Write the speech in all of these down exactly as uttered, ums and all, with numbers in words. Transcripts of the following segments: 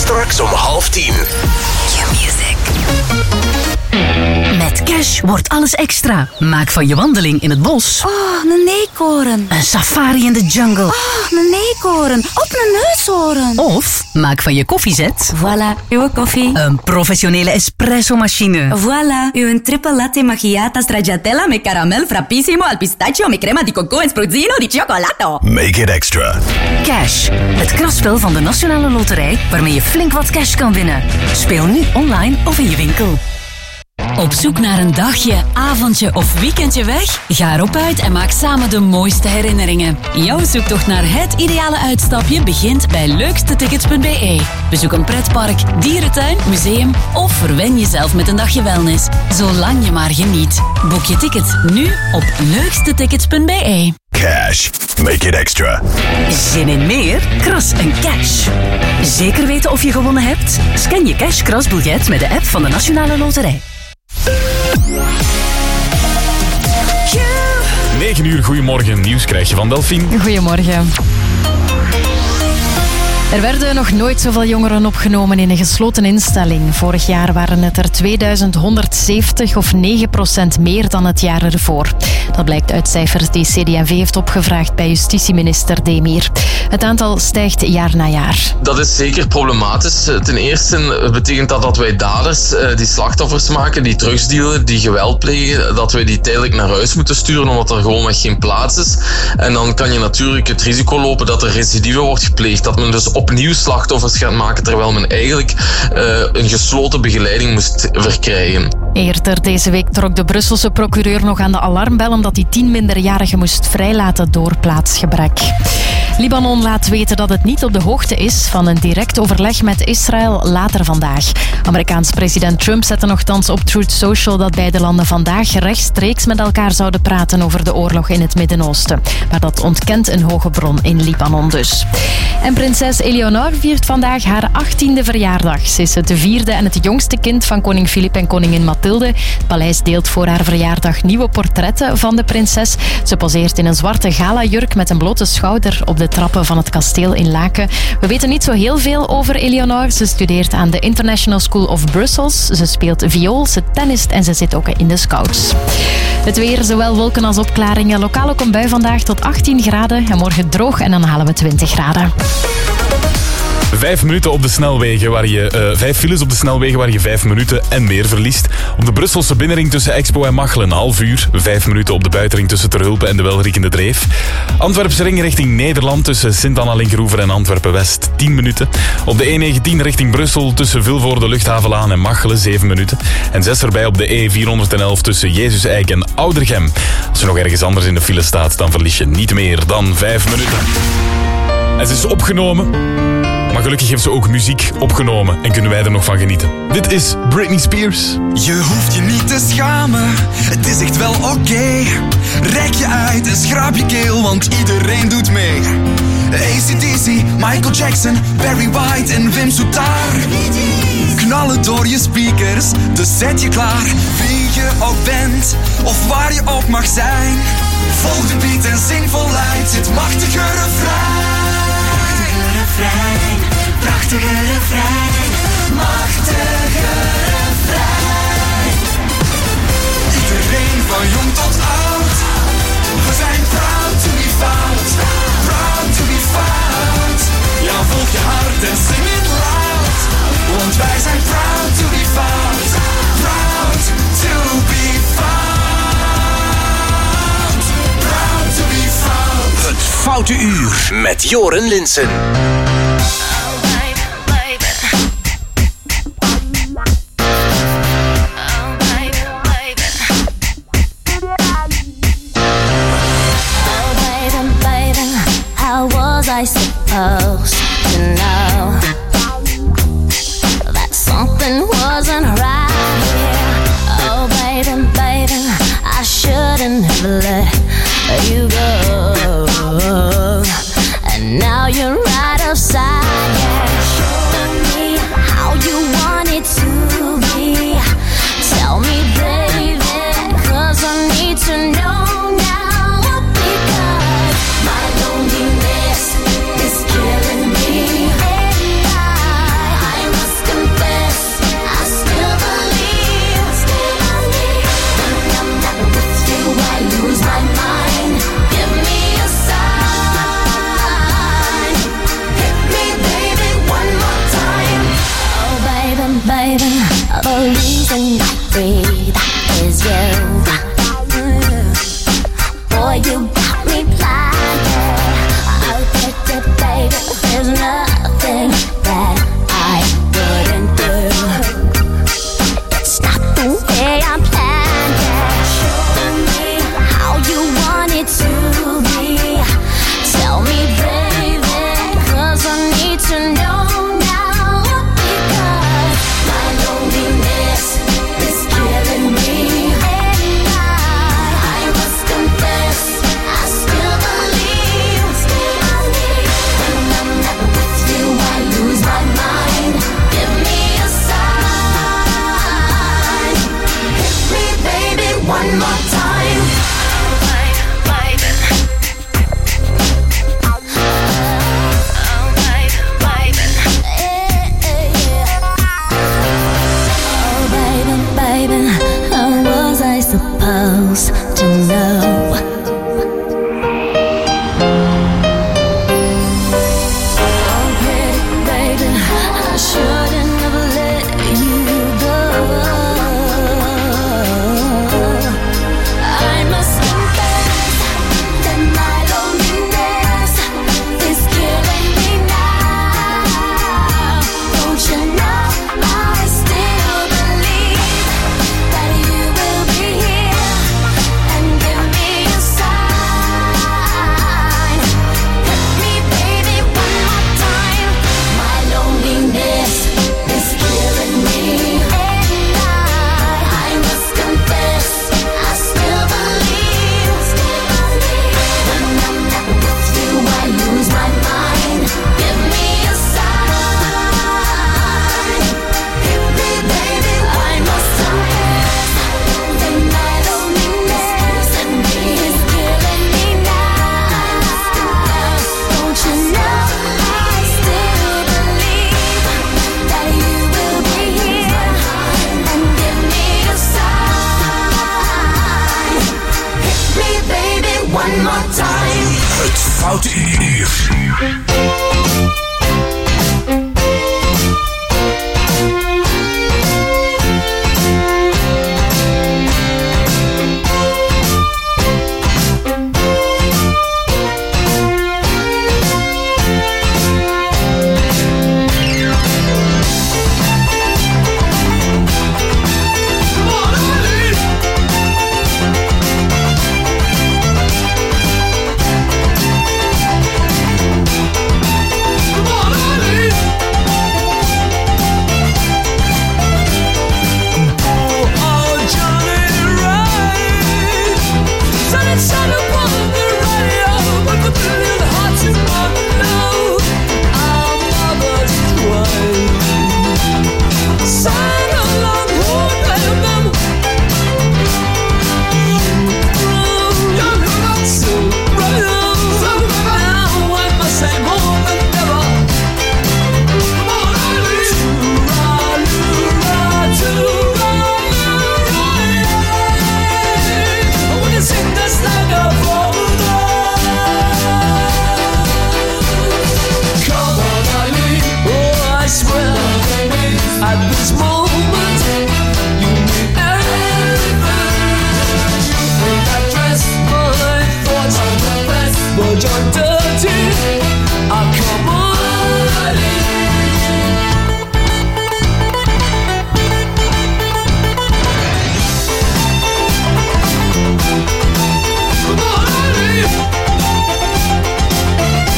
Straks om half tien. Q-Music. Met Cash wordt alles extra. Maak van je wandeling in het bos... Oh, een eekhoorn. Een safari in de jungle. Oh, een eekhoorn. Op een neushoorn. Of maak van je koffiezet... Voilà, uw koffie. Een professionele espresso-machine. Voilà, uw triple latte macchiato stracciatella met caramel frappissimo al pistachio met crema di coco en spruzzino di cioccolato. Make it extra. Cash, het kraspel van de Nationale Loterij waarmee je flink wat cash kan winnen. Speel nu online of in je winkel. Op zoek naar een dagje, avondje of weekendje weg? Ga erop uit en maak samen de mooiste herinneringen. Jouw zoektocht naar het ideale uitstapje begint bij leukstetickets punt b e. Bezoek een pretpark, dierentuin, museum of verwen jezelf met een dagje wellness. Zolang je maar geniet. Boek je tickets nu op leukstetickets punt b e. Cash. Make it extra. Zin in meer? Kras en Cash. Zeker weten of je gewonnen hebt? Scan je Cash krasbiljet met de app van de Nationale Loterij. negen uur, goedemorgen. Nieuws krijg je van Delphine. Goedemorgen. Er werden nog nooit zoveel jongeren opgenomen in een gesloten instelling. Vorig jaar waren het er tweeduizend honderdzeventig of negen procent meer dan het jaar ervoor. Dat blijkt uit cijfers die C D en V heeft opgevraagd bij justitieminister Demir. Het aantal stijgt jaar na jaar. Dat is zeker problematisch. Ten eerste betekent dat dat wij daders, die slachtoffers maken, die drugsdealen, die geweld plegen, dat wij die tijdelijk naar huis moeten sturen omdat er gewoonweg geen plaats is. En dan kan je natuurlijk het risico lopen dat er recidive wordt gepleegd. Dat men dus opnieuw slachtoffers gaat maken terwijl men eigenlijk uh, een gesloten begeleiding moest verkrijgen. Eerder deze week trok de Brusselse procureur nog aan de alarmbel omdat hij tien minderjarigen moest vrijlaten door plaatsgebrek. Libanon laat weten dat het niet op de hoogte is van een direct overleg met Israël later vandaag. Amerikaans president Trump zette nogthans op Truth Social dat beide landen vandaag rechtstreeks met elkaar zouden praten over de oorlog in het Midden-Oosten. Maar dat ontkent een hoge bron in Libanon dus. En prinses Eleonore viert vandaag haar achttiende verjaardag. Ze is het vierde en het jongste kind van koning Filip en koningin Mathilde. Het paleis deelt voor haar verjaardag nieuwe portretten van de prinses. Ze poseert in een zwarte galajurk met een blote schouder op de trappen van het kasteel in Laken. We weten niet zo heel veel over Eleonore. Ze studeert aan de International School of Brussels. Ze speelt viool, ze tennist en ze zit ook in de scouts. Het weer, zowel wolken als opklaringen. Lokaal ook een bui vandaag tot achttien graden. En morgen droog en dan halen we twintig graden. Vijf minuten op de snelwegen waar je... Uh, vijf files op de snelwegen waar je vijf minuten en meer verliest. Op de Brusselse binnenring tussen Expo en Machelen een half uur. Vijf minuten op de buitenring tussen Terhulpen en de Welriekende Dreef. Antwerpse ring richting Nederland tussen Sint-Anna-Linkeroever en Antwerpen-West. tien minuten. Op de E negentien richting Brussel tussen Vilvoorde, Luchthavenlaan en Machelen. zeven minuten. En zes erbij op de E vierhonderdelf tussen Jezus-Eik en Oudergem. Als je nog ergens anders in de file staat, dan verlies je niet meer dan vijf minuten. En ze is opgenomen... Maar gelukkig heeft ze ook muziek opgenomen en kunnen wij er nog van genieten. Dit is Britney Spears. Je hoeft je niet te schamen, het is echt wel oké. Okay. Rek je uit en schraap je keel, want iedereen doet mee. A C D C, Michael Jackson, Barry White en Wim Soetaar. Knallen door je speakers, dus zet je klaar. Wie je ook bent, of waar je ook mag zijn. Volg de beat en zing voluit, dit machtige refrein. Refrein, prachtige refrein, machtige refrein. Iedereen van jong tot oud, we zijn proud to be fout, proud to be fout. Ja, volg je hart en zing het loud, want wij zijn proud to be fout, proud to be fout, proud to be fout. Het Foute Uur met Joren Linssen. I supposed to know that something wasn't right here. Oh baby, baby, I shouldn't have let you go. And now you're right of the reason I breathe is you. Boy, you got me blinded. I'll get it, baby. There's nothing that I wouldn't do. It's not the way I planned it. Show me how you want it to be. Tell me, baby, 'cause I need to know now. Because my loneliness is killing me. And I, I must confess, I still believe, still believe. When I'm not with you, I lose my mind. Give me a sign. Hit me, baby, one more time. Supposed to know. Oh, pretty baby, I shouldn't have let you go. I must confess that my loneliness is killing me now. Don't you know I still believe that you will be here and give me a sign. Hit me, baby, one more time. My loneliness is killing me, and I, I must confess, I still believe, still believe. When I'm not with you, I lose my mind. Give me a sign. Hit me, baby, one more time. Then my loneliness and me is killing me now. Don't you know I still believe that you will be here and give me a sign. Hit me, baby, one more time. Het Foute Uur.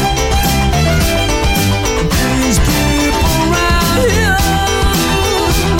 These people around here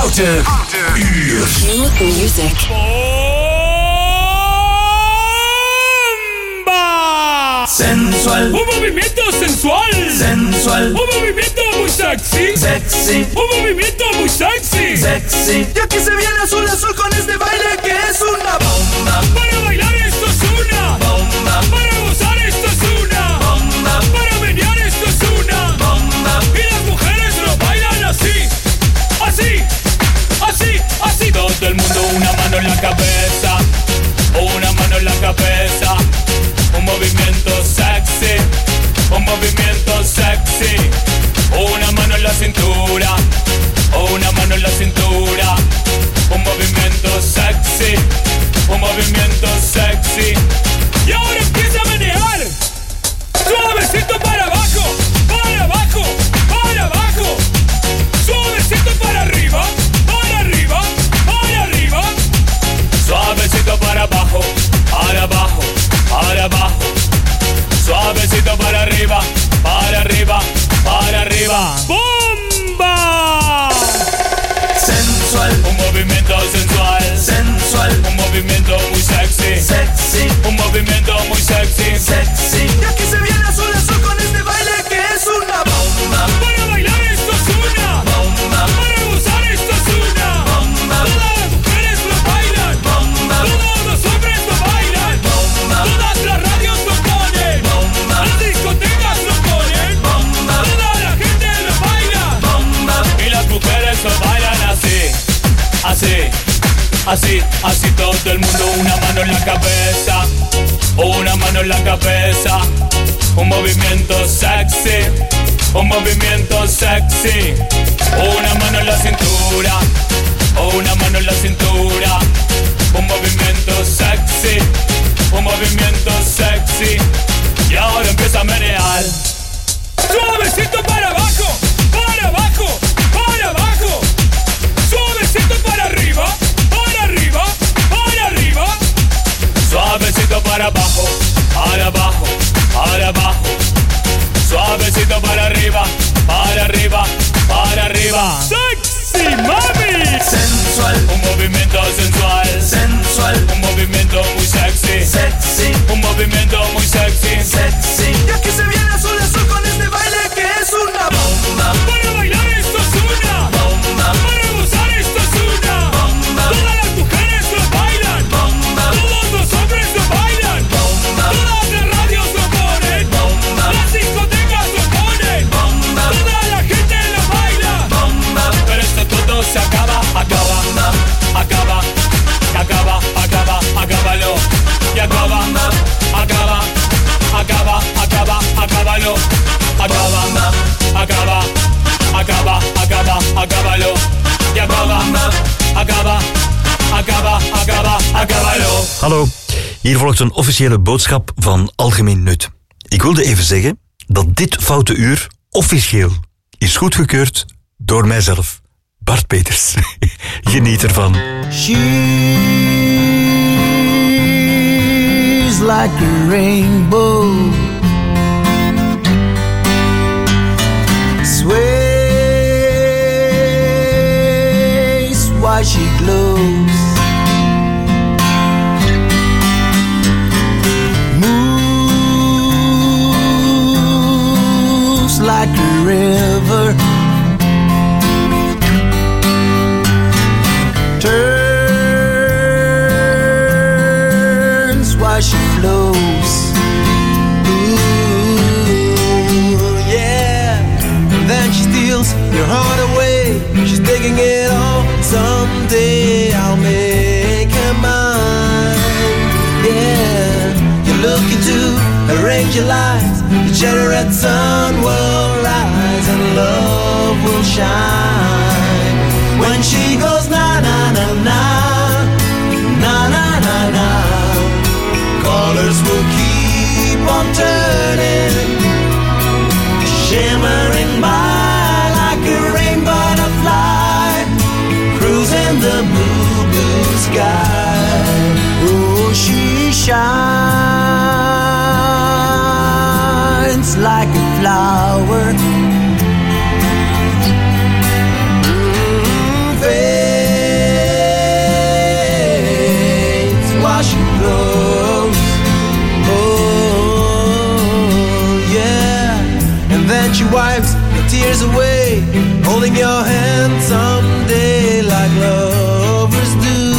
Foute Uur. New music. Sensual, Un movimiento sensual. sensual, Un movimiento muy sexy. sexy, Un movimiento muy sexy. sexy. Y aquí se viene azul azul con este baile que es una bomba. Para bailar esto es una Bomba, Para gozar esto es una bomba, Para menear esto es una bomba. Y las mujeres lo bailan así. Así, así, así. Todo el mundo una mano en la cabeza. Una mano en la cabeza. Un movimiento sexy. Un movimiento sexy. Una mano en la cintura. Una mano en la cintura. Un movimiento sexy. Un movimiento sexy. Y ahora empieza a menear. Suavecito para abajo. Para abajo. Para abajo. Suavecito para arriba. Para arriba. Para arriba. Suavecito para abajo. Para abajo. Para abajo. Suavecito para arriba. Para arriba. Para arriba. ¡Bomba! Sensual, Un movimiento sensual. sensual, Un movimiento muy sexy. sexy, Un movimiento muy sexy. sexy. Y aquí se viene azul azul con este baile que es una bomba. Para bailar esto es una Bomba, Para gozar esto es una bomba, Todas las mujeres lo bailan. bomba, Todos los hombres lo bailan. bomba, Todas las radios lo ponen. bomba, Las discotecas lo ponen. bomba, Toda la gente lo baila. bomba. Y las mujeres lo bailan así. Así, así, así todo el mundo. Una mano en la cabeza. Una mano en la cabeza. Un movimiento sexy. Un movimiento sexy. Una mano en la cintura. Una mano en la cintura. Un movimiento sexy. Un movimiento sexy. Y ahora empieza a menear. Suavecito para abajo. Para abajo. Para abajo. Suavecito para arriba. Para arriba. Para arriba. Suavecito para abajo. Para abajo. Para abajo. Suavecito para arriba. Para arriba. Para arriba. ¡Sexy, mami! Sensual, Un movimiento sensual. sensual, Un movimiento muy sexy. sexy, Un movimiento muy sexy. sexy. Y aquí se viene azul azul con este baile que es una bomba. Para bailar esto es una Bomba, Para gozar esto es una bomba, Todas las mujeres lo bailan. bomba, Todos los hombres lo bailan. bomba, Todas las radios lo ponen. bomba, Las discotecas lo ponen. bomba, Toda la gente lo baila. bomba, Pero esto todo se acaba, acaba, acaba, acaba, acaba, acábalo. Y acaba, acaba, acaba, acaba, acábalo. Acaba, acaba, acaba, acaba, acábalo. Y acaba, acaba, acaba, acaba, acábalo. Hallo, hier volgt een officiële boodschap van Algemeen Nut. Ik wilde even zeggen dat dit Foute Uur officieel is goedgekeurd door mijzelf, Bart Peters. Geniet ervan. She's like a rainbow, sways while she glows, moves like a river, turns while she flows. Ooh, yeah. And then she steals your heart away. She's taking it all. Someday I'll make her mine. Yeah. You look into her angel eyes. The generate sun will rise and love will shine. When she goes na na na na, na na na na, colors will keep on turning, shimmering by like a rain butterfly, cruising the blue, blue sky. Oh, she shines like a flower. Mm, she wipes the tears away, holding your hand someday like lovers do.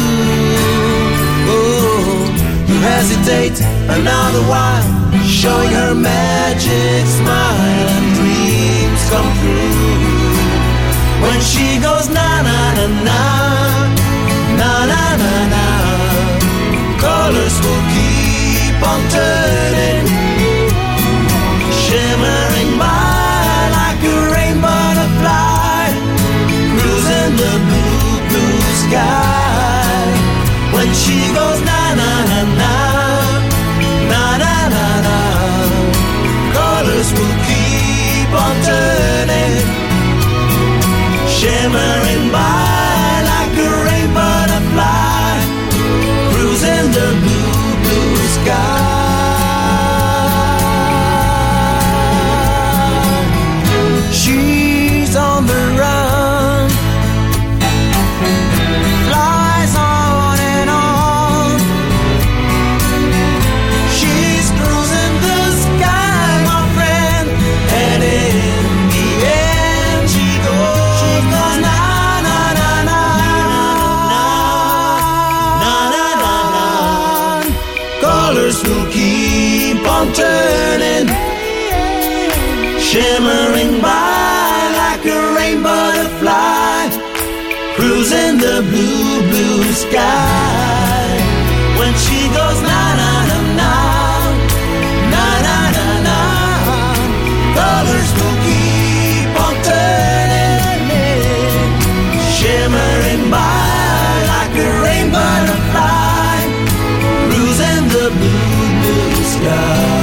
Oh, you hesitate another while, showing her magic smile and dreams come true. When she goes na na na na, na na na na, colors will keep on turning, shimmering by like a rainbow butterfly, cruising the blue, blue sky. When she goes na na na na, na na na na, colors will keep on turning, shimmering by like a rainbow butterfly, cruising the blue, blue sky. She's on the run, flies on and on. She's cruising the sky, my friend, and in the end she goes, she goes na na na na, na na na na. Colors will keep on turning, shimmering by like a rainbow butterfly, cruising the blue, blue sky. When she goes na na na na, na na na na, colors will keep on turning, shimmering by like a rainbow butterfly, cruising the blue, blue sky.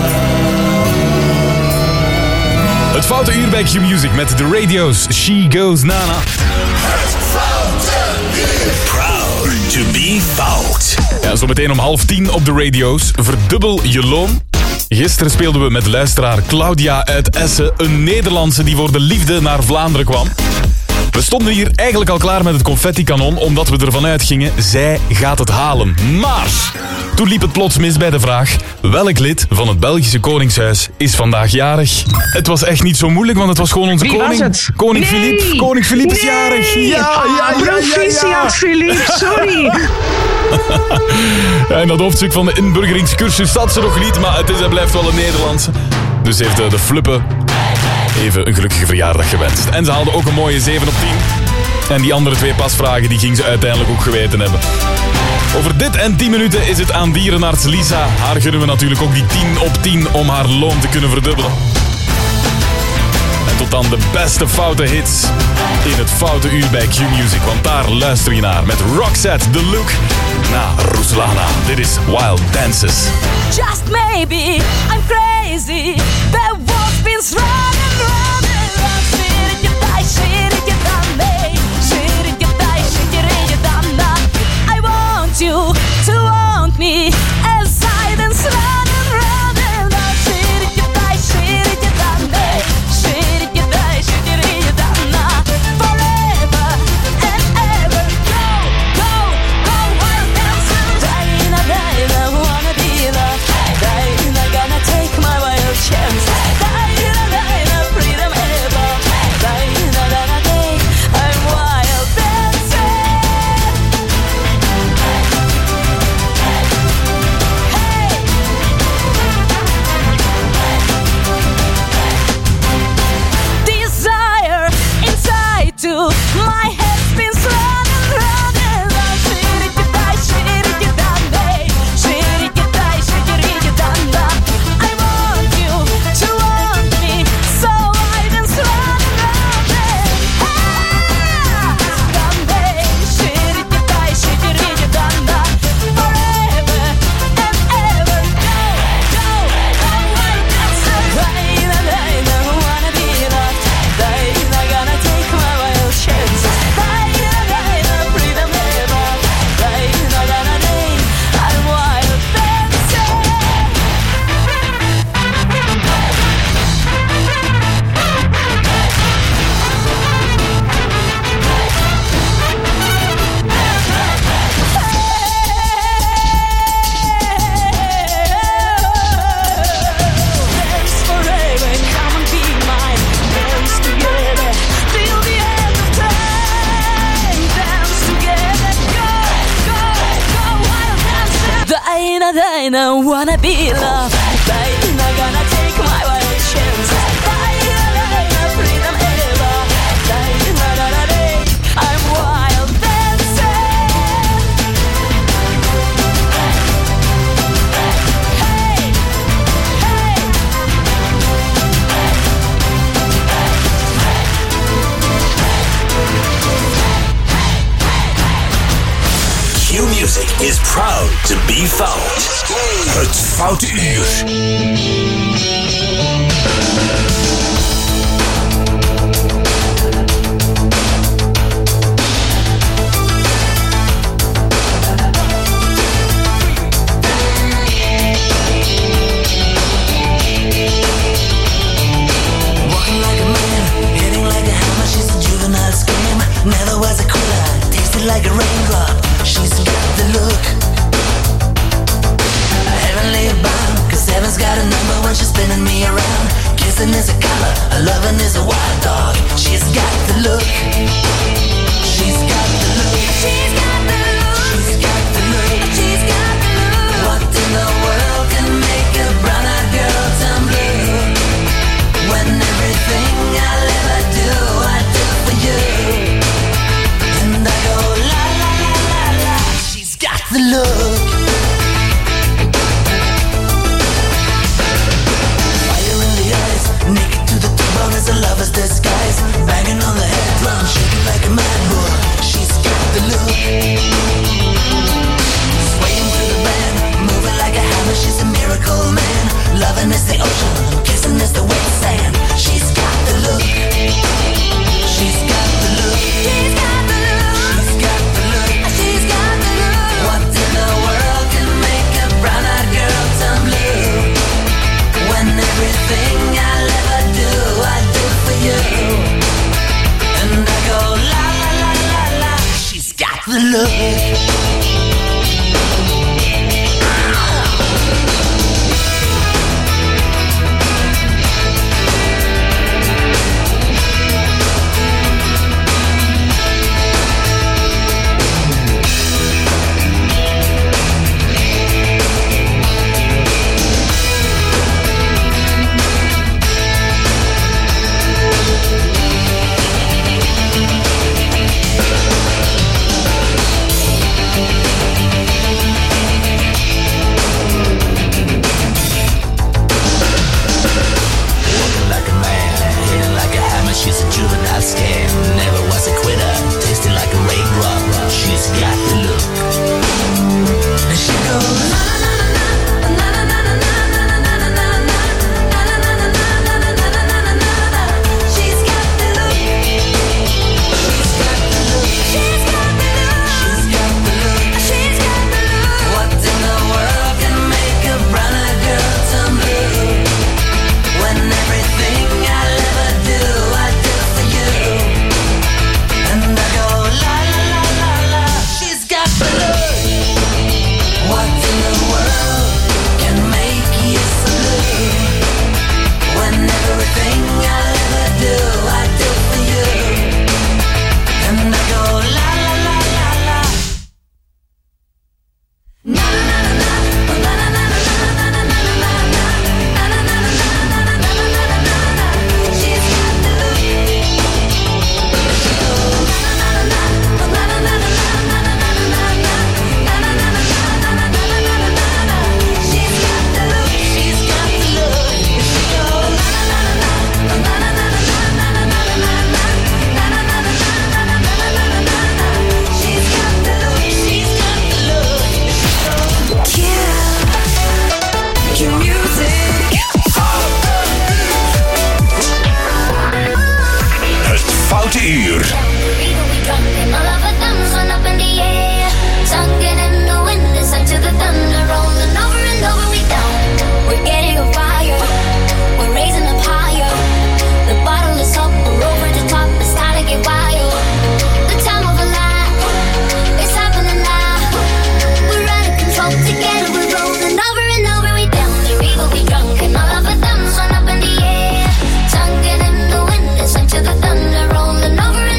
Het Foute Uur bij Q-Music met de radio's She Goes Nana. Het Foute Uur. Proud to be fout. Ja, zometeen om half tien op de radio's. Verdubbel je loon. Gisteren speelden we met luisteraar Claudia uit Essen, een Nederlandse die voor de liefde naar Vlaanderen kwam. We stonden hier eigenlijk al klaar met het confetti-kanon, omdat we ervan uitgingen, zij gaat het halen. Maar toen liep het plots mis bij de vraag, welk lid van het Belgische Koningshuis is vandaag jarig? Het was echt niet zo moeilijk, want het was gewoon onze Wie koning. was het? Koning Nee. Filip. Koning Filip is Nee. jarig. Ja, ja, ja, ja, ja, Proficiat, Filip, sorry. Ja, in dat hoofdstuk van de inburgeringscursus staat ze nog niet, maar het is en blijft wel een Nederlandse. Dus heeft de, de Fluppe even een gelukkige verjaardag gewenst. En ze haalde ook een mooie zeven op tien. En die andere twee pasvragen die ging ze uiteindelijk ook geweten hebben. Over dit en tien minuten is het aan dierenarts Lisa. Haar gunnen we natuurlijk ook die tien op tien om haar loon te kunnen verdubbelen. En tot dan de beste foute hits in het Foute Uur bij Q-Music. Want daar luister je naar met Roxette, The Look, na Ruslana. Dit is Wild Dances. Just maybe I'm crazy. That wolf been running, running, running. Shit in your thigh, shit in your thigh, shit in your thigh, shit in your thigh. I want you to want me as silence running, running. Shit in your thigh, shit in your thigh, shit in your thigh, shit in your thigh. Forever and ever, go, go, go wild dancing. Dying, I die, I wanna be the dying, I gonna take my wild chances. I don't wanna be loved. I'm not gonna take my wild chance. Freedom ever. I'm wild dancing. Hey, hey. Q Music is proud to be found. Het Foute Uur. Never was a quitter, tasted like a raindrop. She's got the look. Heavenly bound, cause heaven's got a number when she's spinning me around. Kissing is a color, a loving is a wild dog. She's got the look. She's got the look. She's got the look. She's got the look. She's got the look. What in the world can make a brown-eyed girl turn blue? When everything I'll ever do, I do for you. And I go la la la la la. She's got the look. Fire in the eyes, naked to the bone as a lover's disguise. Banging on the head drum, shaking like a mad bull. She's got the look. Swaying through the band, moving like a hammer. She's a miracle man. Loving is the ocean, kissing is the wet sand. She's got the look. She's got the look. She's got the look. She's got the look. She's got the look. What in the world can make a brown-eyed girl turn blue? When everything I'll ever do, I do for you. And I go la la la la la. She's got the look. She's a juvenile scam, never was a quitter, tasted like a raindrop. She's got the look. And she goes na na na na na na na na na na na na na. She's got the look. She's got the look. She's got the look. She's got the look. She's got the look. What in the world can make a brown-eyed girl turn blue? When everything I'll ever do, I do for you. And I go la la la la la. She's got the look. What in the world can make you so blue? When everything I'll ever do, I do for you. And I go la la la la la. Na na na na na na na na na na na na. She's got the look. She goes na na na na na na na na na na na na. She's got the look. She's got the look. She goes na na na na na na na na na na na. She's got the look. She's got the look. Q Q Music. Het Foute Uur. We're getting on fire. We're raising up higher. The bottle is up. We're over the top. It's time to get wild. The time of a life. It's happening now. We're out of control. Together we're rolling over and over. We down the river. We drunk and all of a thumbs on up in the air. Sunken in the wind. Listen to the thunder rolling over.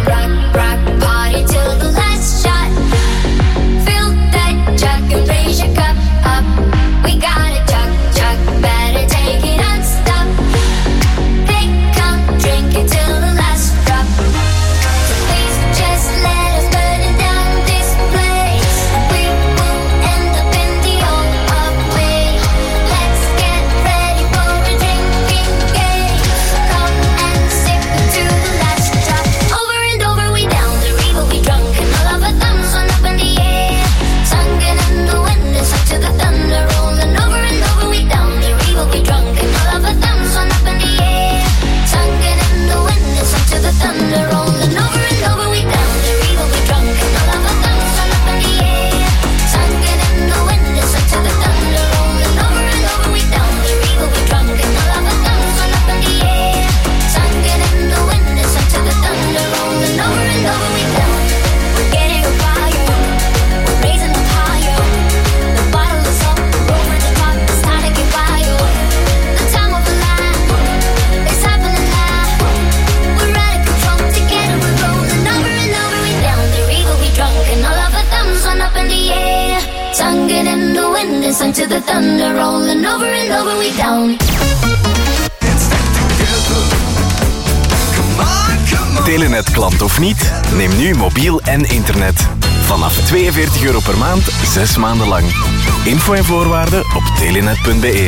rock, rock, party till the last shot. Fill that jug and raise your cup up. We got a jug, jug, better take it unstuck. Hey, come drink it till the last drop. So please just let us burn it down this place. We will end up in the old upway. Let's get ready for a drinking game. Come and sip it to the last drop. Over and over we down the river, we drunk and all of our thumbs went up in the air. Sunken in the wind and suck to the thunder rolling. Over and over we down the river, we drunk and all of our thumbs went up in the air. Sunken in the wind and suck to the thunder rolling. Over and over we down the river, we drunk and all of our thumbs went up in the air. Sunken in the wind and suck to the thunder rolling. Over and over we down the river, we drunk and all of our thumbs went up in the air. Sunken in the wind and suck to the thunder rolling. Over and over we down. We're getting on fire. We're raising up higher. The bottle is up. We're over the top. It's time to get wild. The time of a life is happening now. We're out of control. Together we're rolling. Over and over we down the river. We drunk and all of our thumbs went up in the air. Sunken in the wind and sung to the thunder rolling. Over and over we down. Telenet-klant of niet? Neem nu mobiel en internet. Vanaf tweeënveertig euro per maand, zes maanden lang. Info en voorwaarden op telenet punt be.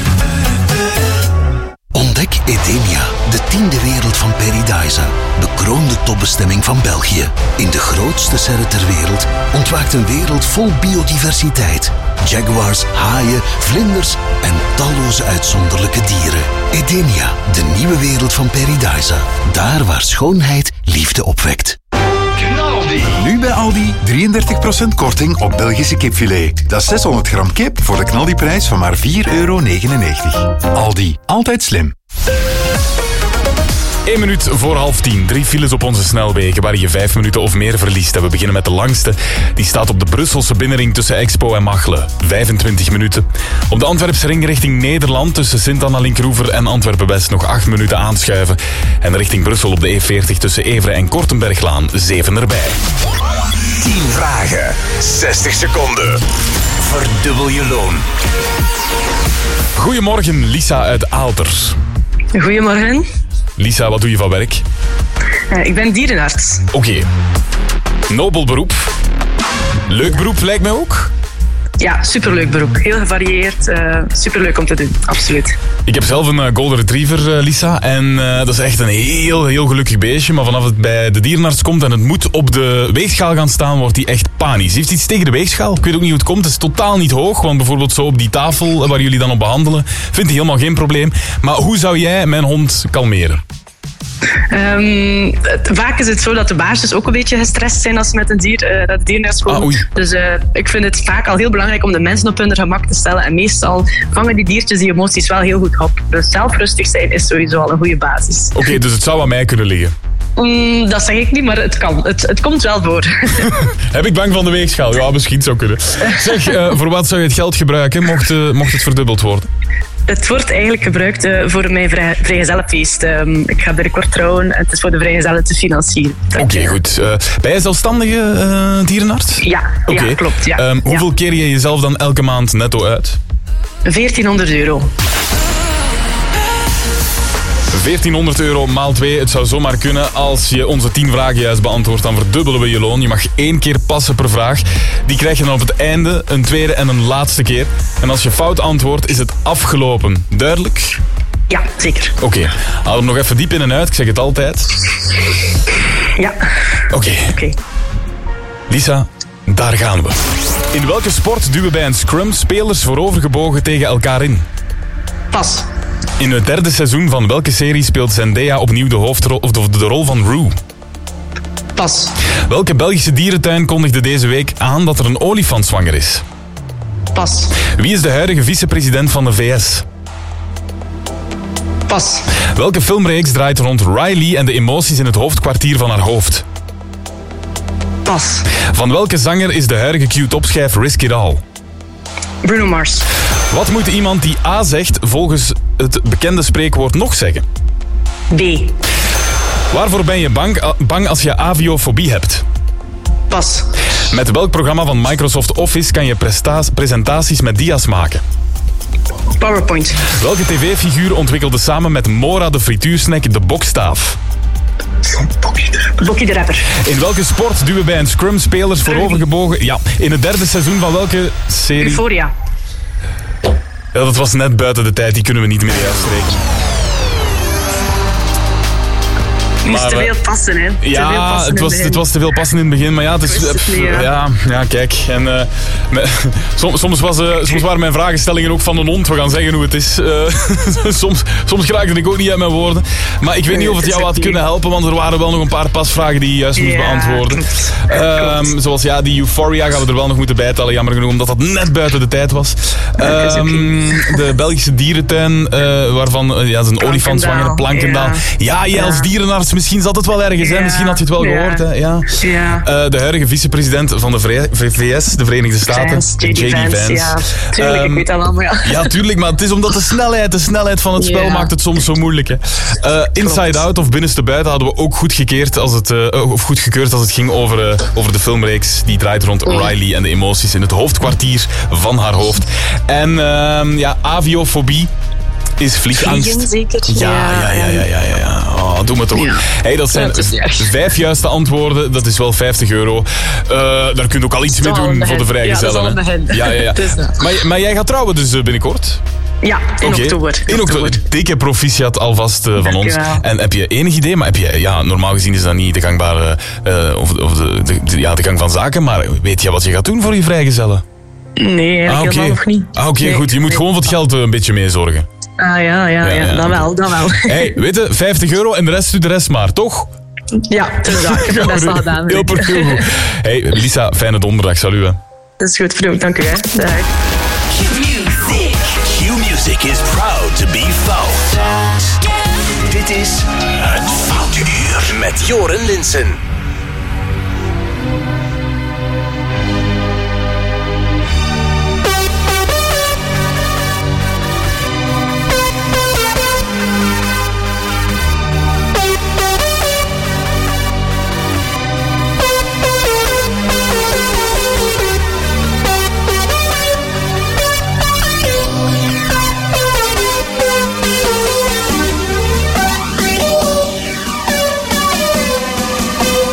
Ontdek Edenia, de tiende wereld van Paradise. Bekroonde topbestemming van België. In de grootste serre ter wereld ontwaakt een wereld vol biodiversiteit. Jaguars, haaien, vlinders en talloze uitzonderlijke dieren. Edenia, de nieuwe wereld van Paradise. Daar waar schoonheid liefde opwekt. Nu bij Aldi drieëndertig procent korting op Belgische kipfilet. Dat is zeshonderd gram kip voor de knaldiprijs van maar vier euro negenennegentig. Aldi, altijd slim. Eén minuut voor half tien. Drie files op onze snelwegen waar je vijf minuten of meer verliest. En we beginnen met de langste. Die staat op de Brusselse binnenring tussen Expo en Machelen. vijfentwintig minuten. Op de Antwerpse ring richting Nederland tussen Sint-Anna-Linkroever en Antwerpen-West nog acht minuten aanschuiven. En richting Brussel op de E veertig tussen Everen en Kortenberglaan zeven erbij. tien vragen. zestig seconden. Verdubbel je loon. Goedemorgen, Lisa uit Aalters. Goedemorgen. Lisa, wat doe je van werk? Uh, ik ben dierenarts. Oké. Okay. Nobel beroep. Leuk beroep lijkt mij ook. Ja, superleuk beroep. Heel gevarieerd. Uh, superleuk om te doen, absoluut. Ik heb zelf een uh, golden retriever, uh, Lisa. En uh, dat is echt een heel, heel gelukkig beestje. Maar vanaf het bij de dierenarts komt en het moet op de weegschaal gaan staan, wordt hij echt panisch. Heeft iets tegen de weegschaal. Ik weet ook niet hoe het komt. Het is totaal niet hoog. Want bijvoorbeeld zo op die tafel waar jullie dan op behandelen, vindt hij helemaal geen probleem. Maar hoe zou jij mijn hond kalmeren? Um, het, vaak is het zo dat de baasjes ook een beetje gestrest zijn als ze met een dier uh, dat de dierenarts komen. Ah, dus uh, ik vind het vaak al heel belangrijk om de mensen op hun gemak te stellen. En meestal vangen die diertjes die emoties wel heel goed op. Dus zelf rustig zijn is sowieso al een goede basis. Oké, okay, dus het zou aan mij kunnen liggen? Mm, dat zeg ik niet, maar het kan. Het, het komt wel voor. Heb ik bang van de weegschaal? Ja, misschien zou kunnen. Zeg, uh, voor wat zou je het geld gebruiken mocht, uh, mocht het verdubbeld worden? Het wordt eigenlijk gebruikt uh, voor mijn vrij, vrijgezellenfeest. Um, ik ga binnenkort trouwen en het is voor de vrijgezellen te financieren. Oké, okay, goed. Uh, ben jij zelfstandige uh, dierenarts? Ja, okay. Ja, klopt. Ja. Um, hoeveel ja. keer je jezelf dan elke maand netto uit? veertienhonderd euro. veertienhonderd euro maal twee. Het zou zomaar kunnen. Als je onze tien vragen juist beantwoordt, dan verdubbelen we je loon. Je mag één keer passen per vraag. Die krijg je dan op het einde, een tweede en een laatste keer. En als je fout antwoordt, is het afgelopen. Duidelijk? Ja, zeker. Oké. Okay. Haal hem nog even diep in en uit. Ik zeg het altijd. Ja. Oké. Okay. Okay. Lisa, daar gaan we. In welke sport duwen bij een scrum spelers voorovergebogen tegen elkaar in? Pas. In het derde seizoen van welke serie speelt Zendaya opnieuw de hoofdrol of de, de rol van Rue? Pas. Welke Belgische dierentuin kondigde deze week aan dat er een olifant zwanger is? Pas. Wie is de huidige vicepresident van de V S? Pas. Welke filmreeks draait rond Riley en de emoties in het hoofdkwartier van haar hoofd? Pas. Van welke zanger is de huidige Q-topschijf Risk It All? Bruno Mars. Wat moet iemand die A zegt volgens het bekende spreekwoord nog zeggen? B. Waarvoor ben je bang, bang als je aviofobie hebt? Pas. Met welk programma van Microsoft Office kan je presta- presentaties met dia's maken? PowerPoint. Welke tv-figuur ontwikkelde samen met Mora de frituursnack de bokstaaf? Bokkie de Rapper. In welke sport duwen bij een scrum spelers voorovergebogen? Ja, in het derde seizoen van welke serie? Euphoria. Ja, dat was net buiten de tijd, die kunnen we niet meer afspreken. Het moest Maar, te veel passen, hè. Te veel Ja, passen het in was, het het was te veel passen in het begin, maar ja, het is, Ik wist het niet, ja. ja, ja, kijk. En, uh, me, soms, soms, was, uh, soms waren mijn vragenstellingen ook van een hond, we gaan zeggen hoe het is. Uh, soms, soms raakte ik ook niet uit mijn woorden. Maar ik weet niet of het jou had kunnen helpen, want er waren wel nog een paar pasvragen die je juist moest Ja, beantwoorden. Um, zoals ja, die Euphoria gaan we er wel nog moeten bijtellen, jammer genoeg, omdat dat net buiten de tijd was. Um, de Belgische dierentuin, uh, waarvan uh, ja, een olifant zwangere Plankendaal. Ja, jij als dierenarts, misschien zat het wel ergens, hè? Misschien had je het wel Ja. gehoord. Hè? Ja. Ja. Uh, de huidige vicepresident van de Vre- V S, de Verenigde Staten, Vance, J D J D Vance, ja. Tuurlijk, ik weet dat allemaal, ja. Ja, tuurlijk, maar het is omdat de snelheid, de snelheid van het spel Ja. maakt het soms zo moeilijk. Hè. Uh, Inside Out of Binnenste Buiten hadden we ook goed gekeerd als het, uh, of goed gekeurd als het ging over, uh, over de filmreeks die draait rond Riley en de emoties in het hoofdkwartier van haar hoofd. En uh, ja, aviofobie is vliegangst. Vliegen, zeker? Ja, ja, ja, ja, ja, ja, ja. Oh, doe me toch. Ja. Hey, dat zijn Ja, het is niet erg. vijf juiste antwoorden, dat is wel vijftig euro. Uh, daar kun je ook al iets mee Dat is al doen een voor de begin. vrijgezellen. Ja, dat is al een hè. begin. Ja, ja, ja. Dus, uh. Maar, maar jij gaat trouwen dus uh, binnenkort? Ja, in Oké. oktober. In oktober. Dikke proficiat alvast uh, van ons. Dankjewel. En heb je enig idee, maar heb je, ja, normaal gezien is dat niet de gangbare, uh, of, of de, de, de- ja, de gang van zaken, maar weet je wat je gaat doen voor je vrijgezellen? Nee, Ah, ik oké. okay. nog niet. Ah, oké, Nee. goed. Je moet Nee. gewoon voor het geld uh, een beetje meezorgen. Ah, ja, ja, ja, Ja, ja, dan wel, dan wel. Hey, weet je, vijftig euro en de rest doe de rest maar, toch? Ja, inderdaad. Ik heb het best al gedaan. Heel, per- heel goed. Hey, Lisa, fijne donderdag. Salut. Hè. Dat is goed, vriend. Dank u, hè. Dag. Q-Music is proud to be fout. Dit is het Foute Uur met Joren Linsen. Thank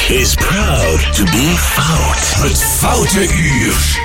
is proud to be fout. Het Foute Uur.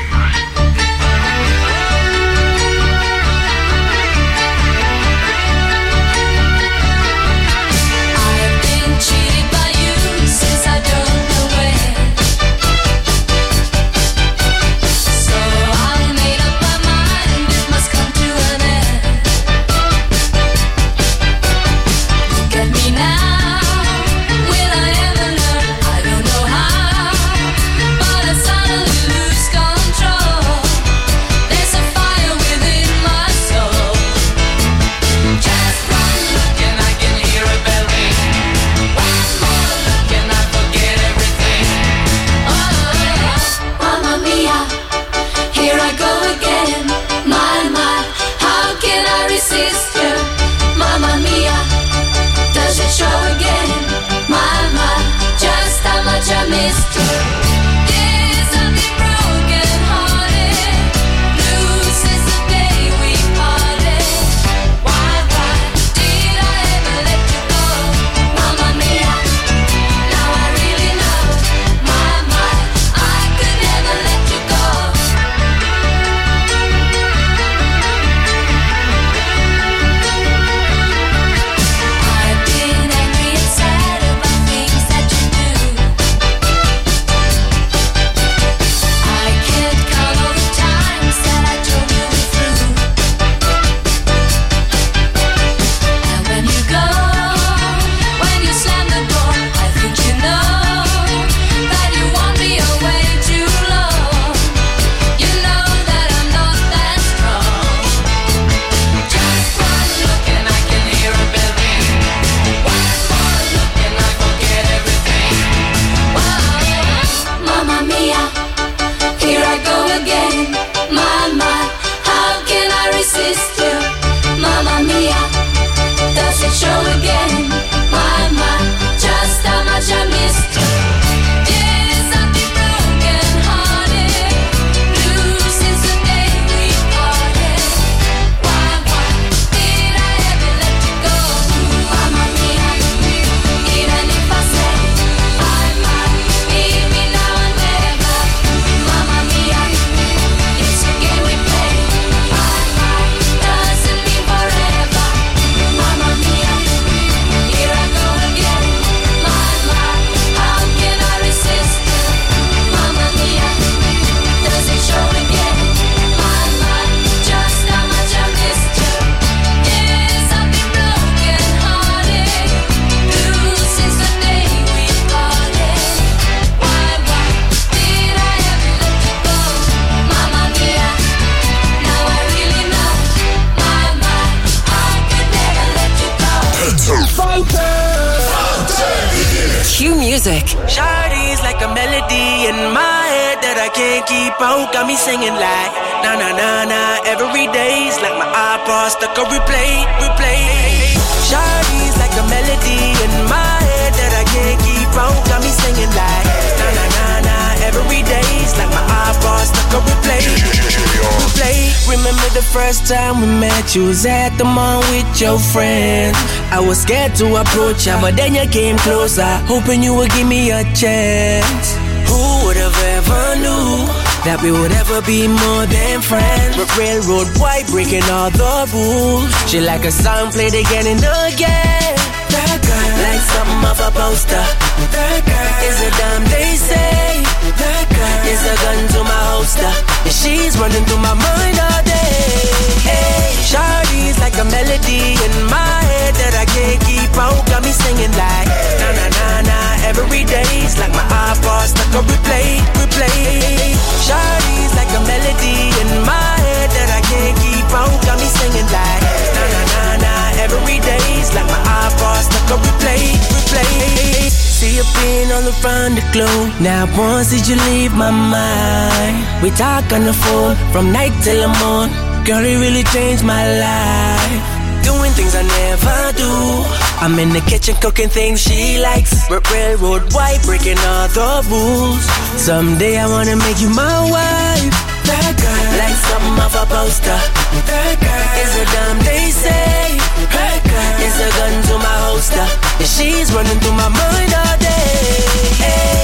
Music. Shawty's like a melody in my head that I can't keep out. Got me singing like na na na na every day's like my iPod stuck on replay, replay. Shawty's like a melody in my head that I can't keep out. Got me singing like na na na na every day's like my iPod stuck on replay, replay. Remember the first time we met? You was at the mall with your friend. I was scared to approach ya, but then you came closer, hoping you would give me a chance. Who would have ever knew that we would ever be more than friends? But railroad white breaking all the rules. She like a song played again and again. That girl, like something off a poster. That girl is a damn they say. That girl is a gun to my holster, and she's running through my mind all day. Hey, Shawty's like a melody in my head that I can't keep out. Got me singing like na na na na every day's like my iPod stuck on replay, replay. Shawty's like a melody in my head that I can't keep out. Got me singing like na na na na every day's like my iPod stuck on replay, replay. See you being all around the globe. Now once did you leave my mind? We talk on the phone from night till the morning. Girl, it really changed my life. Doing things I never do. I'm in the kitchen cooking things she likes. Railroad white breaking all the rules. Someday I wanna make you my wife. That girl, like something off a poster. That girl is a damn they say. That girl is a gun to my holster, and she's running through my mind all day. Hey.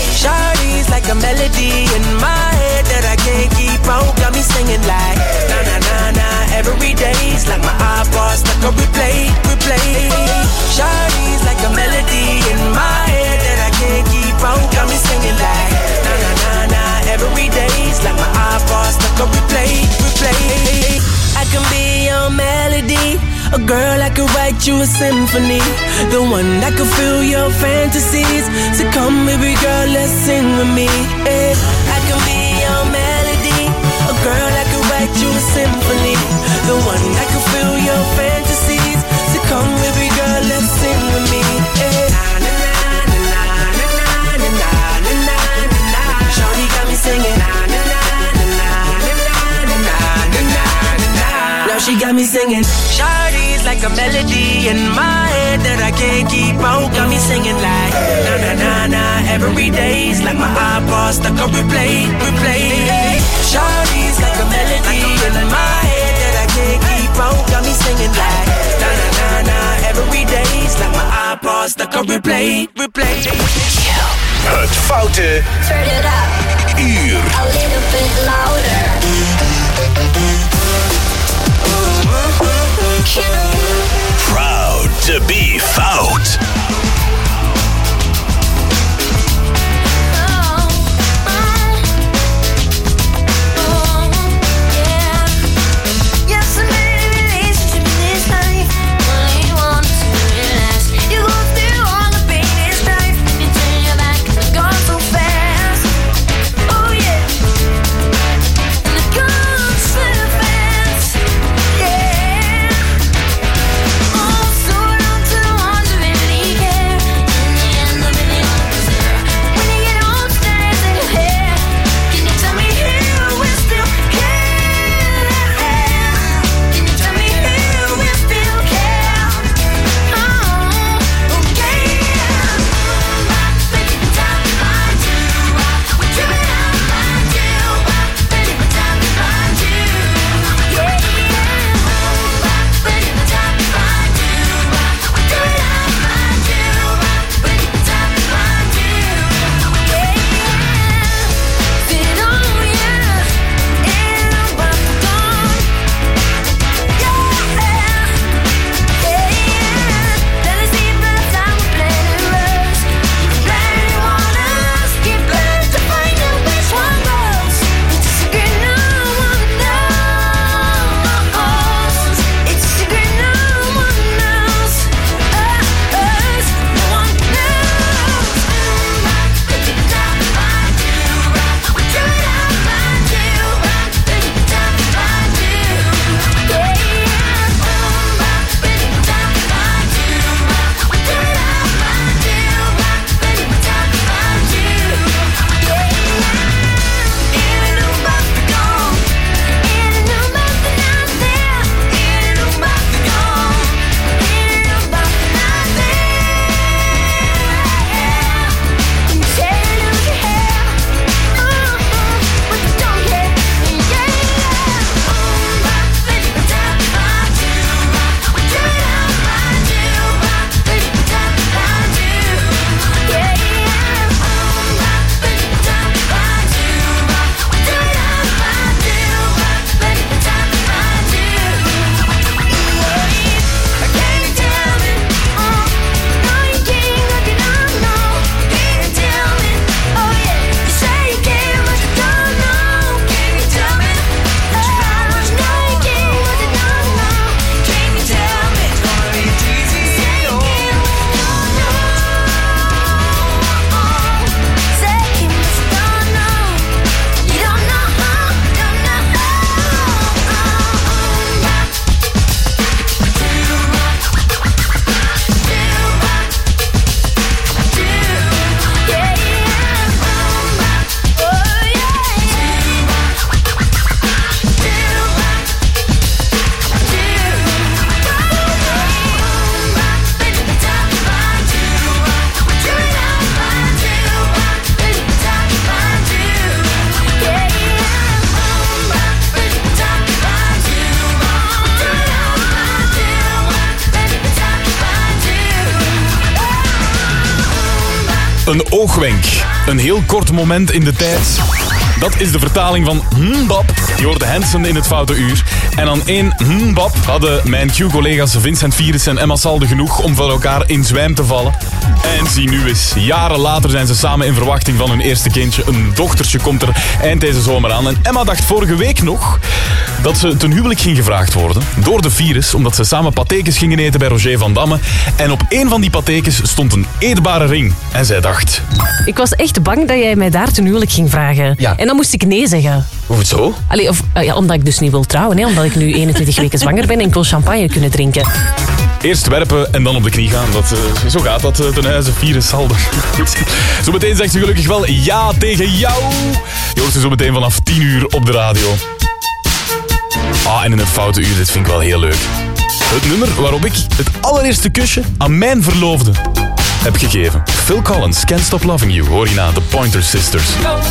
melody, a girl that could write you a symphony, the one that could fill your fantasies. So come, baby girl, let's sing with me. Yeah. I can be your melody, a girl that could write you a symphony, the one that could fill your fantasies. So come, baby girl, let's sing with me. Yeah. Shawty got me singing. Now she got me singing. Shawty's like a melody in my head that I can't keep out. Got me singing like na na na na every day's like my iPod stuck on replay, replay. Shawty's like a melody in my head that I can't keep out. Got me singing like na na na na every day's like my iPod stuck on replay, replay. Het foute Turn it up. uur. A little bit louder. Proud to be fout. Een oogwenk. Een heel kort moment in de tijd. Dat is de vertaling van hmm bap. Je hoorde Hansen in het foute uur. En aan één hmm-bab hadden mijn Q-collega's Vincent Virus en Emma Salde genoeg om van elkaar in zwijm te vallen. En zie nu eens. Jaren later zijn ze samen in verwachting van hun eerste kindje. Een dochtertje komt er eind deze zomer aan. En Emma dacht vorige week nog dat ze ten huwelijk ging gevraagd worden door de Virus, omdat ze samen patekens gingen eten bij Roger van Damme. En op één van die patekens stond een eetbare ring. En zij dacht... Ik was echt bang dat jij mij daar ten huwelijk ging vragen. Ja. En dan moest ik nee zeggen. Hoezo? Allee, of, uh, ja, omdat ik dus niet wil trouwen. Hè, omdat ik nu eenentwintig weken zwanger ben en ik wil champagne kunnen drinken. Eerst werpen en dan op de knie gaan. Dat, uh, zo gaat dat uh, ten huize Virus Salde. Zo meteen zegt ze gelukkig wel ja tegen jou. Je hoort ze zo meteen vanaf tien uur op de radio. Ah, en in het foute uur, dit vind ik wel heel leuk. Het nummer waarop ik het allereerste kusje aan mijn verloofde heb gegeven. Phil Collins, Can't Stop Loving You, hoor je na The Pointer Sisters.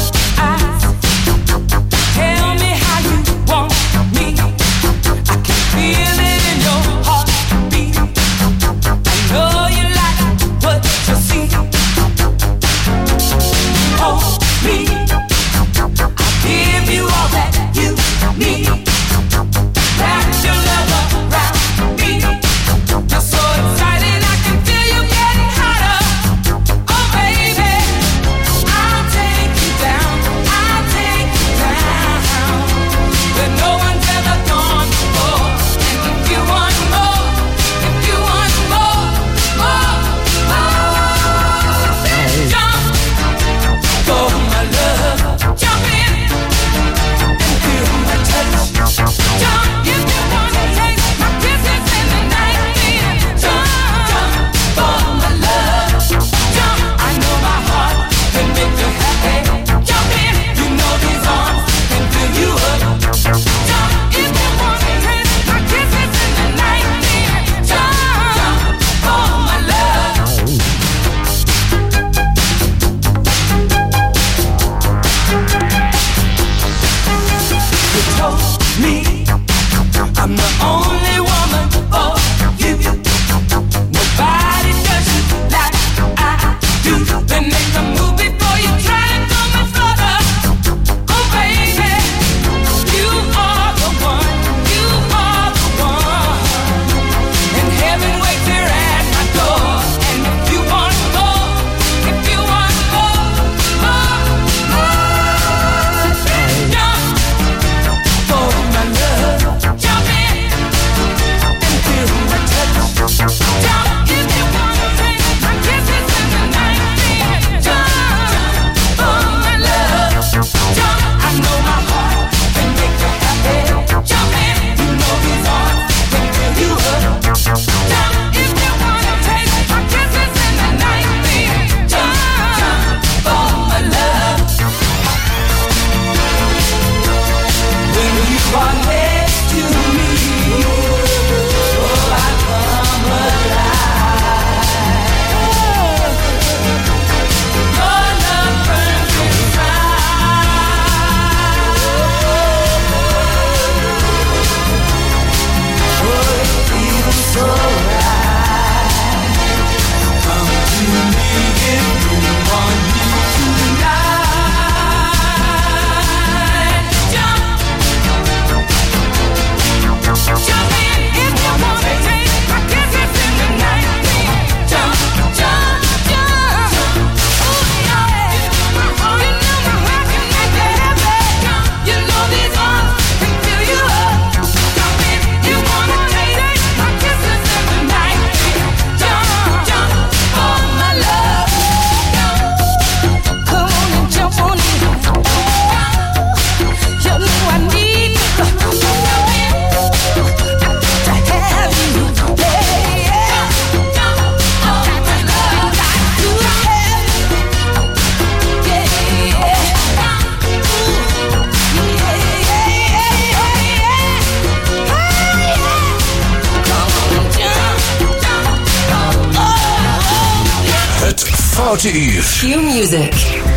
Foute Uur. Q-Music.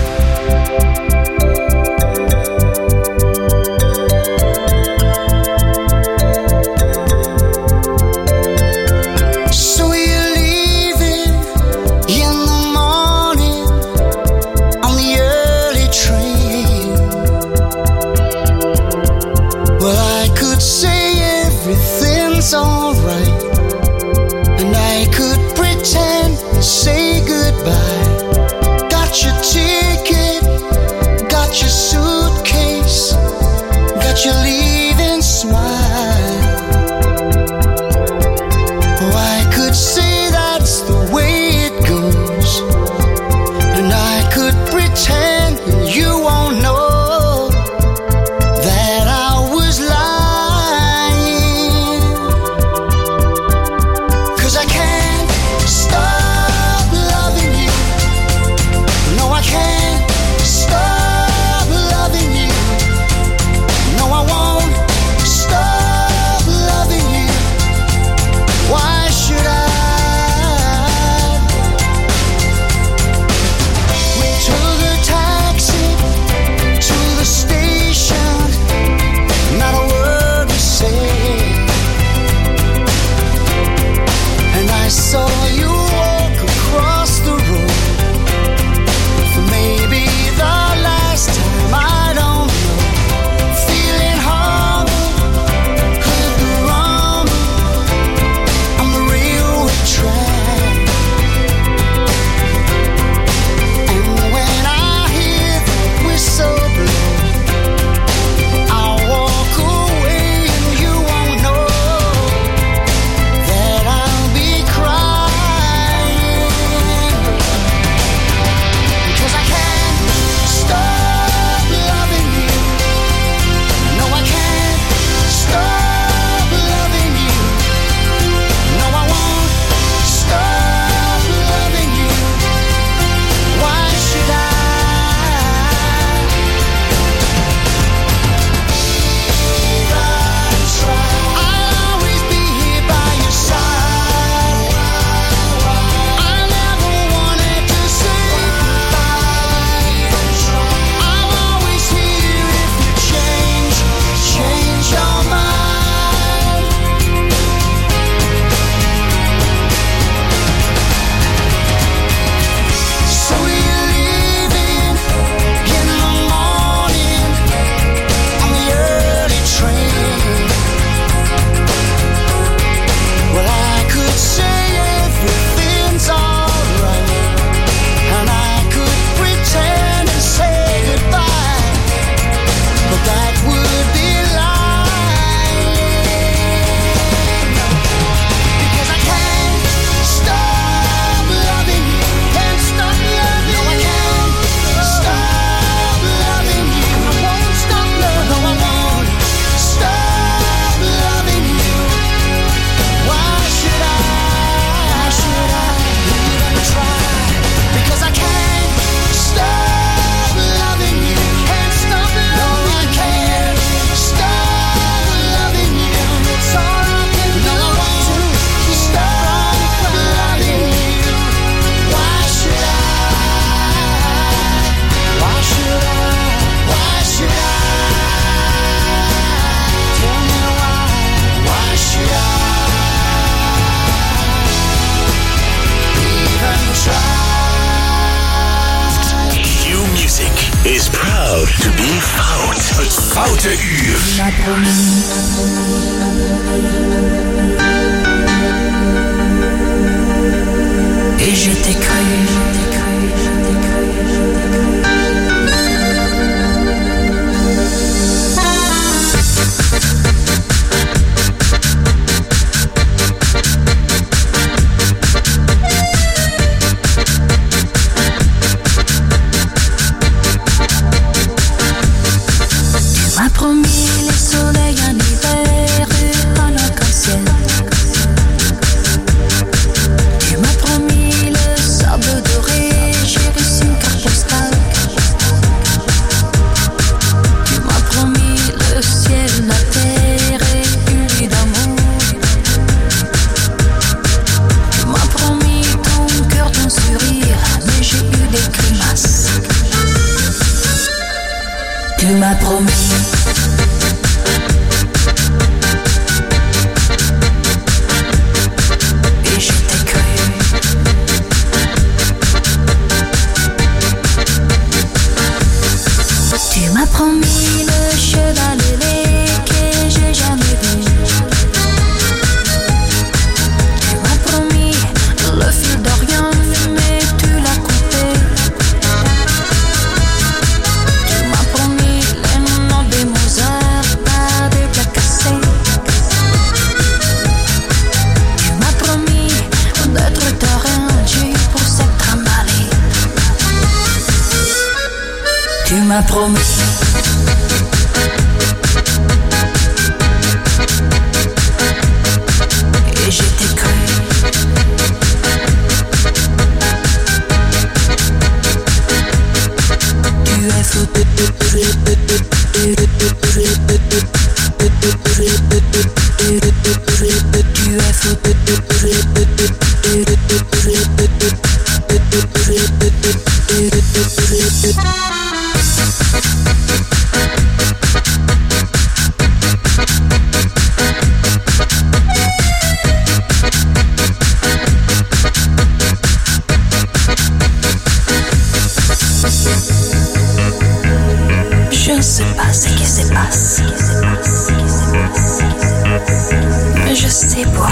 So you're leaving in the morning on the early train. proud to be fout. Het Foute Uur. Et je t'ai cru, je t'ai cru, je t'ai cru, je Tu m'as promis le soleil en hiver et un arc-en-ciel. Tu m'as promis le sable doré, j'ai reçu une carte postale. Tu m'as promis le ciel, la terre et une vie d'amour. Tu m'as promis ton cœur, ton sourire, mais j'ai eu des grimaces. Tu m'as promis. Et je t'ai cru. Tu m'as promis le cheval ailé que j'ai jamais vu. Tu m'as promis le fil d'Orient, mais tu l'as coupé. Tu m'as promis les noms des Mozart, pas des plats cassés. Tu m'as promis d'être ta reine, j'ai pour cette trimballée. Tu m'as promis. Et je t'ai cru. Tu es fou. Tu es fou. Je ne sais pas ce qui se passe, mais je sais pour